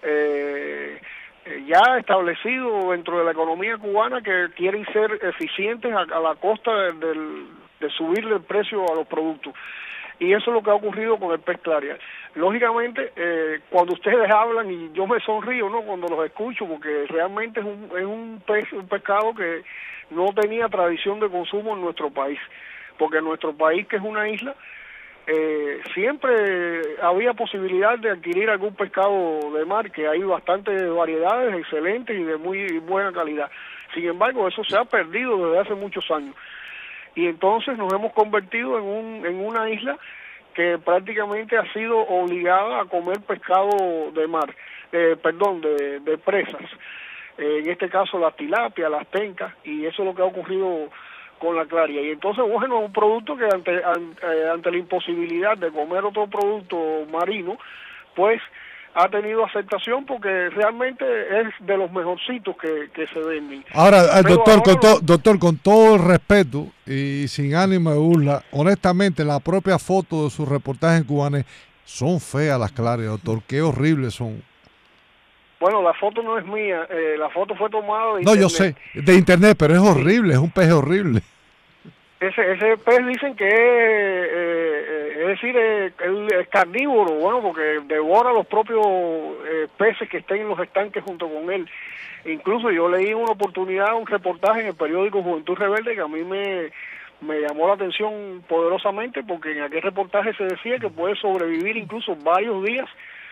eh, ya establecido dentro de la economía cubana, que quieren ser eficientes a, a la costa de, de, de subirle el precio a los productos. Y eso es lo que ha ocurrido con el pez claria. Lógicamente, eh, cuando ustedes hablan, y yo me sonrío, ¿no?, cuando los escucho, porque realmente es un, es un pez, un pescado que no tenía tradición de consumo en nuestro país, porque en nuestro país, que es una isla, eh, siempre había posibilidad de adquirir algún pescado de mar, que hay bastantes variedades excelentes y de muy buena calidad. Sin embargo, eso se ha perdido desde hace muchos años. Y entonces nos hemos convertido en, un, en una isla que prácticamente ha sido obligada a comer pescado de mar, eh, perdón, de, de presas. Eh, en este caso las tilapias, las tencas, y eso es lo que ha ocurrido con la claria. Y entonces, bueno, es un producto que ante, ante, ante la imposibilidad de comer otro producto marino, pues ha tenido aceptación porque realmente es de los mejorcitos que, que se venden. Ahora, Pero doctor, ahora con lo... to, doctor, con todo el respeto y sin ánimo de burla, honestamente, la propia foto de sus reportajes en Cubanet son feas las clarias, doctor. Qué horribles son. Bueno, la foto no es mía, eh, la foto fue tomada de no, internet. yo sé, de internet, pero es horrible, es un pez horrible. Ese, ese pez dicen que es, eh, eh, es decir, es, es carnívoro, bueno, porque devora los propios eh, peces que estén en los estanques junto con él. Incluso yo leí una oportunidad, un reportaje en el periódico Juventud Rebelde que a mí me, me llamó la atención poderosamente, porque en aquel reportaje se decía que puede sobrevivir incluso varios días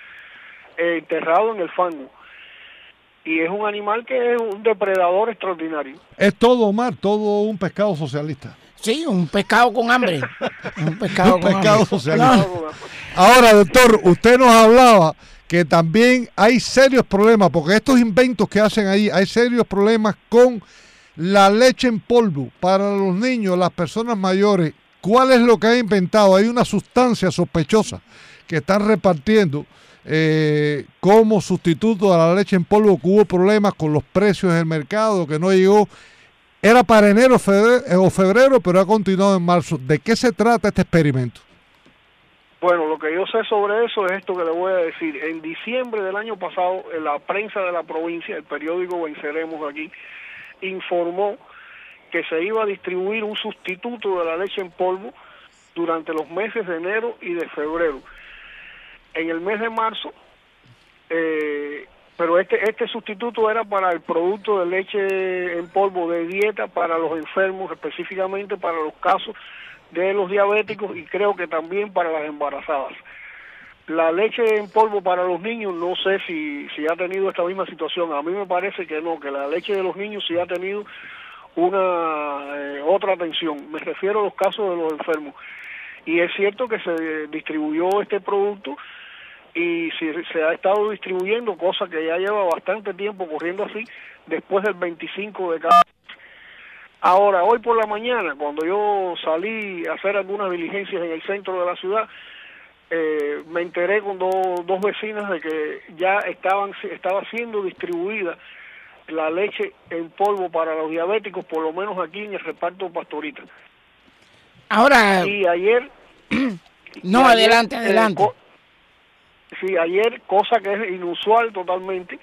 eh, enterrado en el fango. Y es un animal que es un depredador extraordinario. Es todo, Omar, todo un pescado socialista. Sí, un pescado con hambre. Un pescado, un con pescado hambre. socialista. No. Ahora, doctor, usted nos hablaba que también hay serios problemas, porque estos inventos que hacen ahí, hay serios problemas con la leche en polvo para los niños, las personas mayores. ¿Cuál es lo que ha inventado? Hay una sustancia sospechosa que están repartiendo eh, como sustituto a la leche en polvo, que hubo problemas con los precios del mercado, que no llegó. Era para enero febrero, o febrero, pero ha continuado en marzo. ¿De qué se trata este experimento? Bueno, lo que yo sé sobre eso es esto que le voy a decir. En diciembre del año pasado, en la prensa de la provincia, el periódico Venceremos aquí, informó que se iba a distribuir un sustituto de la leche en polvo durante los meses de enero y de febrero. En el mes de marzo, eh, pero este este sustituto era para el producto de leche en polvo de dieta para los enfermos, específicamente para los casos de los diabéticos y creo que también para las embarazadas. La leche en polvo para los niños, no sé si, si ha tenido esta misma situación. A mí me parece que no, que la leche de los niños sí ha tenido una eh, otra atención. Me refiero a los casos de los enfermos. Y es cierto que se distribuyó este producto y si se ha estado distribuyendo, cosa que ya lleva bastante tiempo corriendo así, después del veinticinco de cada mes. Ahora, hoy por la mañana, cuando yo salí a hacer algunas diligencias en el centro de la ciudad, eh, me enteré con do, dos vecinas de que ya estaban estaba siendo distribuida la leche en polvo para los diabéticos, por lo menos aquí en el reparto Pastorita. Ahora... Y ayer... no, y adelante, ayer, adelante. Eh, co sí, ayer, cosa que es inusual totalmente,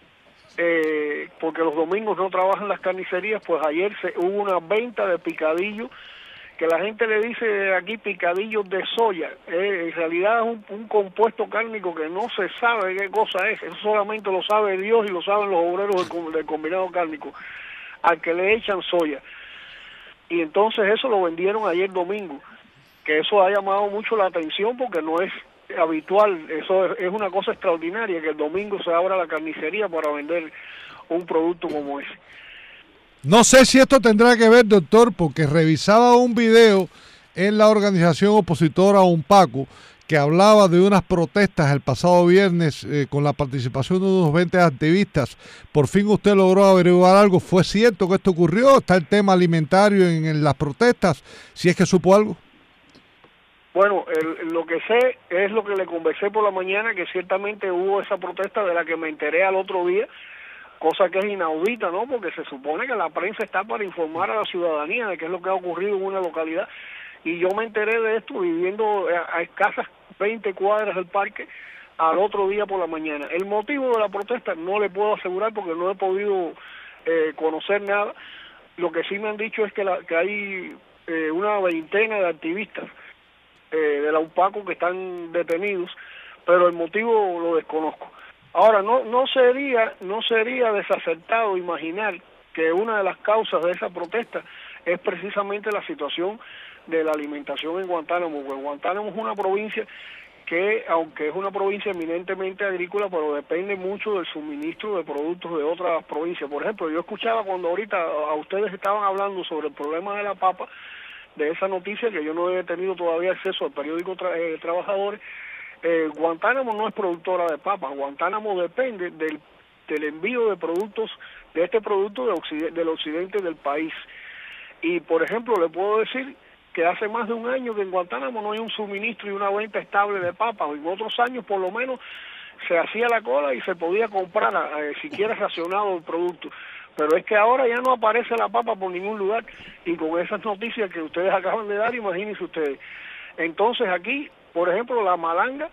eh, porque los domingos no trabajan las carnicerías, pues ayer se, hubo una venta de picadillo, que la gente le dice aquí picadillos de soya. Eh, en realidad es un, un compuesto cárnico que no se sabe qué cosa es, eso solamente lo sabe Dios y lo saben los obreros del, del combinado cárnico, al que le echan soya. Y entonces eso lo vendieron ayer domingo, que eso ha llamado mucho la atención porque no es habitual, eso es, es una cosa extraordinaria que el domingo se abra la carnicería para vender un producto como ese. No sé si esto tendrá que ver, doctor, porque revisaba un video en la organización opositora UNPACO que hablaba de unas protestas el pasado viernes eh, con la participación de unos veinte activistas. Por fin usted logró averiguar algo. ¿Fue cierto que esto ocurrió? ¿Está el tema alimentario en, en las protestas? Si es que supo algo. Bueno, el, lo que sé es lo que le conversé por la mañana, que ciertamente hubo esa protesta de la que me enteré al otro día, cosa que es inaudita, ¿no? Porque se supone que la prensa está para informar a la ciudadanía de qué es lo que ha ocurrido en una localidad. Y yo me enteré de esto viviendo a, a escasas veinte cuadras del parque al otro día por la mañana. El motivo de la protesta no le puedo asegurar porque no he podido eh, conocer nada. Lo que sí me han dicho es que, la, que hay eh, una veintena de activistas eh, de la UNPACO que están detenidos, pero el motivo lo desconozco. Ahora, no no sería no sería desacertado imaginar que una de las causas de esa protesta es precisamente la situación de la alimentación en Guantánamo, porque Guantánamo es una provincia que, aunque es una provincia eminentemente agrícola, pero depende mucho del suministro de productos de otras provincias. Por ejemplo, yo escuchaba cuando ahorita a ustedes estaban hablando sobre el problema de la papa, de esa noticia que yo no he tenido todavía acceso al periódico tra eh, Trabajadores. Eh, Guantánamo no es productora de papas, Guantánamo depende del, del envío de productos, de este producto de occidente, del occidente del país. Y por ejemplo le puedo decir que hace más de un año que en Guantánamo no hay un suministro y una venta estable de papas. En otros años por lo menos se hacía la cola y se podía comprar eh, siquiera racionado el producto. Pero es que ahora ya no aparece la papa por ningún lugar y con esas noticias que ustedes acaban de dar, imagínense ustedes. Entonces aquí, por ejemplo, la malanga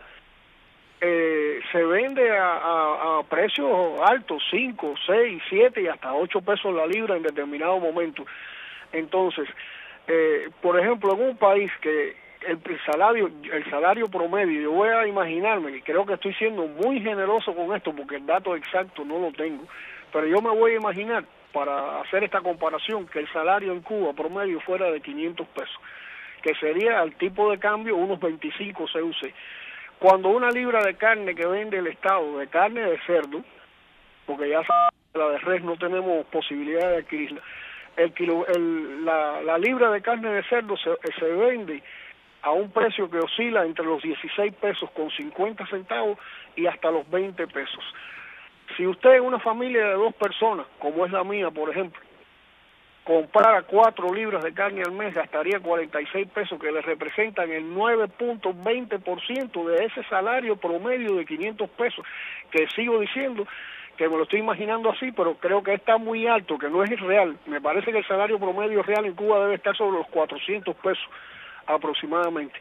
eh, se vende a, a, a precios altos, cinco, seis, siete y hasta ocho pesos la libra en determinado momento. Entonces, eh, por ejemplo, en un país que el salario el salario promedio, yo voy a imaginarme, y creo que estoy siendo muy generoso con esto porque el dato exacto no lo tengo, pero yo me voy a imaginar, para hacer esta comparación, que el salario en Cuba promedio fuera de quinientos pesos, que sería al tipo de cambio unos veinticinco C U C. Cuando una libra de carne que vende el Estado, de carne de cerdo, porque ya la de res no tenemos posibilidad de adquirirla, el kilo, el, la, la libra de carne de cerdo se, se vende a un precio que oscila entre los dieciséis pesos con cincuenta centavos y hasta los veinte pesos. Si usted es una familia de dos personas, como es la mía, por ejemplo, comprara cuatro libras de carne al mes, gastaría cuarenta y seis pesos, que le representan el nueve punto veinte por ciento de ese salario promedio de quinientos pesos, que sigo diciendo que me lo estoy imaginando así, pero creo que está muy alto, que no es real. Me parece que el salario promedio real en Cuba debe estar sobre los cuatrocientos pesos aproximadamente.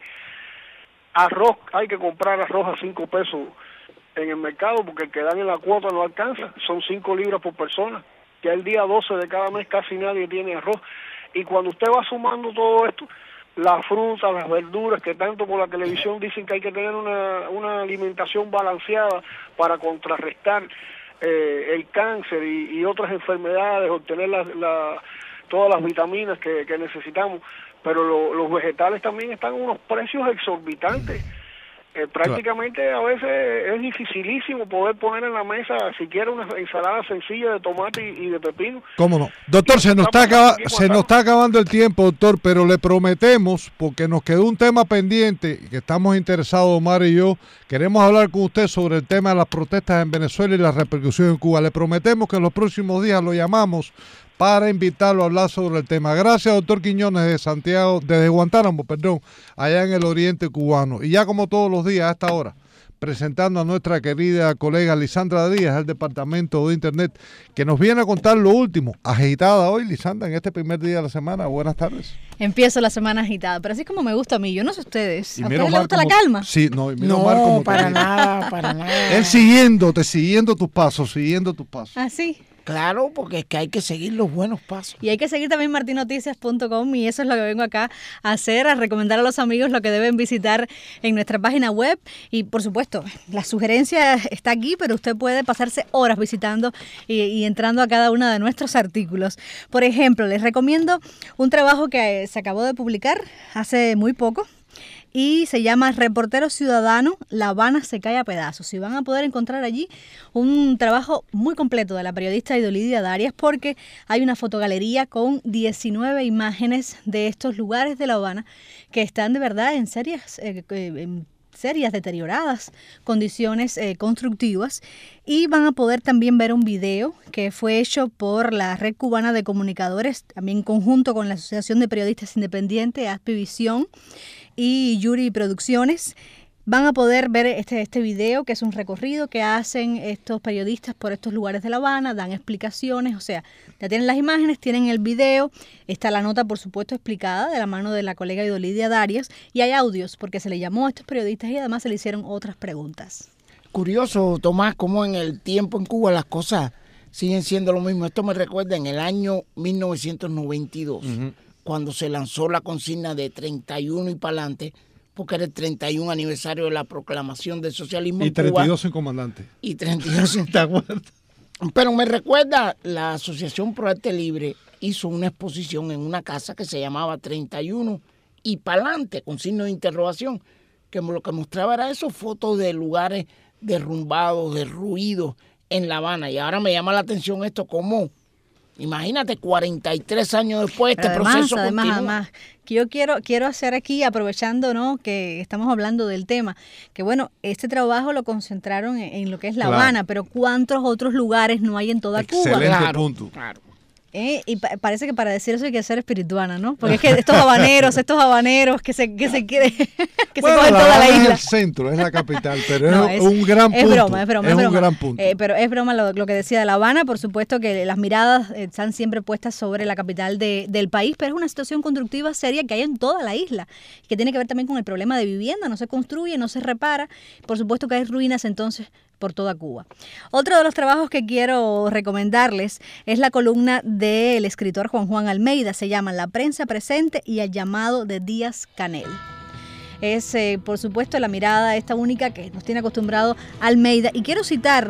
Arroz, hay que comprar arroz a cinco pesos en el mercado, porque el que dan en la cuota no alcanza, son cinco libras por persona. Ya el día doce de cada mes casi nadie tiene arroz. Y cuando usted va sumando todo esto, las frutas, las verduras, que tanto por la televisión dicen que hay que tener una, una alimentación balanceada para contrarrestar eh, el cáncer y, y otras enfermedades, obtener la, la, todas las vitaminas que, que necesitamos, pero lo, los vegetales también están a unos precios exorbitantes. Eh, prácticamente a veces es dificilísimo poder poner en la mesa siquiera una ensalada sencilla de tomate y, y de pepino. ¿Cómo no? Doctor, se nos, está acaba, se nos está acabando el tiempo, doctor, pero le prometemos, porque nos quedó un tema pendiente, que estamos interesados, Omar y yo, queremos hablar con usted sobre el tema de las protestas en Venezuela y la repercusión en Cuba. Le prometemos que en los próximos días lo llamamos para invitarlo a hablar sobre el tema. Gracias, doctor Quiñones, de Santiago, desde Guantánamo, perdón, allá en el oriente cubano. Y ya como todos los días a esta hora, presentando a nuestra querida colega Lisandra Díaz, del Departamento de Internet, que nos viene a contar lo último. Agitada hoy, Lisandra, en este primer día de la semana. Buenas tardes. Empiezo la semana agitada, pero así es como me gusta a mí. Yo no sé ustedes. Y ¿A ustedes les gusta como, la calma? Sí, no, y no Omar como para nada, para nada. Él siguiéndote, siguiendo tus pasos, siguiendo tus pasos. Ah, sí. Claro, porque es que hay que seguir los buenos pasos. Y hay que seguir también martin noticias punto com, y eso es lo que vengo acá a hacer, a recomendar a los amigos lo que deben visitar en nuestra página web. Y por supuesto, la sugerencia está aquí, pero usted puede pasarse horas visitando y, y entrando a cada uno de nuestros artículos. Por ejemplo, les recomiendo un trabajo que se acabó de publicar hace muy poco, y se llama Reportero Ciudadano, La Habana se cae a pedazos. Y van a poder encontrar allí un trabajo muy completo de la periodista Idolidia Darias, porque hay una fotogalería con diecinueve imágenes de estos lugares de La Habana que están de verdad en serias, eh, en serias deterioradas condiciones eh, constructivas. Y van a poder también ver un video que fue hecho por la Red Cubana de Comunicadores, también en conjunto con la Asociación de Periodistas Independientes, Aspivisión y Yuri Producciones. Van a poder ver este, este video, que es un recorrido que hacen estos periodistas por estos lugares de La Habana, dan explicaciones, o sea, ya tienen las imágenes, tienen el video, está la nota, por supuesto, explicada de la mano de la colega Idolidia Darias, y hay audios, porque se le llamó a estos periodistas y además se le hicieron otras preguntas. Curioso, Tomás, cómo en el tiempo en Cuba las cosas siguen siendo lo mismo. Esto me recuerda en el año mil novecientos noventa y dos, uh-huh. cuando se lanzó la consigna de treinta y uno y para adelante, porque era el treinta y uno aniversario de la proclamación del socialismo y en Cuba. Y treinta y dos sin comandante. Y treinta y dos sin comandante. Pero me recuerda, la Asociación Pro Arte Libre hizo una exposición en una casa que se llamaba treinta y uno y pa'lante, con signo de interrogación, que lo que mostraba era eso, fotos de lugares derrumbados, derruidos en La Habana. Y ahora me llama la atención esto, como, imagínate, cuarenta y tres años después, este además, proceso además, continúa. Además, que yo quiero, quiero hacer aquí, aprovechando, ¿no?, que estamos hablando del tema, que bueno, este trabajo lo concentraron en, en lo que es La claro. Habana, pero ¿cuántos otros lugares no hay en toda Excelente Cuba? Excelente claro, punto. Claro. Eh, y pa parece que para decir eso hay que ser espirituana, ¿no? Porque es que estos habaneros, estos habaneros que se que se quiere que bueno, se cogen toda la isla. Es el centro, es la capital, pero no, es, es un gran es punto. Broma, es broma, es, es broma. un gran punto. Eh, pero es broma lo, lo que decía de La Habana. Por supuesto que las miradas eh, están siempre puestas sobre la capital de, del país, pero es una situación constructiva seria que hay en toda la isla, que tiene que ver también con el problema de vivienda. No se construye, no se repara. Por supuesto que hay ruinas entonces por toda Cuba. Otro de los trabajos que quiero recomendarles es la columna del escritor Juan Juan Almeida. Se llama La prensa presente y el llamado de Díaz Canel. Es, eh, por supuesto, la mirada esta única que nos tiene acostumbrado Almeida. Y quiero citar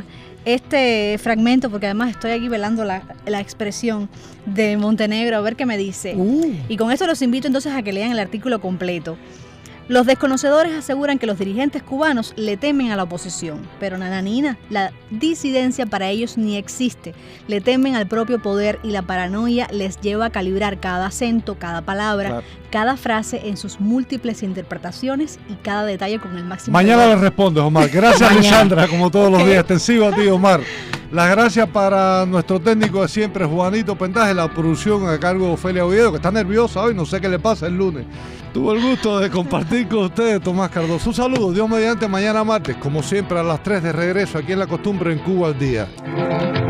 este fragmento porque además estoy aquí velando la, la expresión de Montenegro, a ver qué me dice. Uh. Y con esto los invito entonces a que lean el artículo completo. Los desconocedores aseguran que los dirigentes cubanos le temen a la oposición, pero nananina, la disidencia para ellos ni existe. Le temen al propio poder y la paranoia les lleva a calibrar cada acento, cada palabra, claro. cada frase en sus múltiples interpretaciones y cada detalle con el máximo. Mañana poder. Le respondes, Omar. Gracias, Alessandra, como todos los días. Extensivo a ti, Omar. Las gracias para nuestro técnico de siempre, Juanito Pendaje, la producción a cargo de Ofelia Oviedo, que está nerviosa hoy, no sé qué le pasa el lunes. Tuvo el gusto de compartir con ustedes, Tomás Cardoso. Un saludo, Dios mediante, mañana martes, como siempre a las tres de regreso aquí en La Costumbre en Cuba al Día.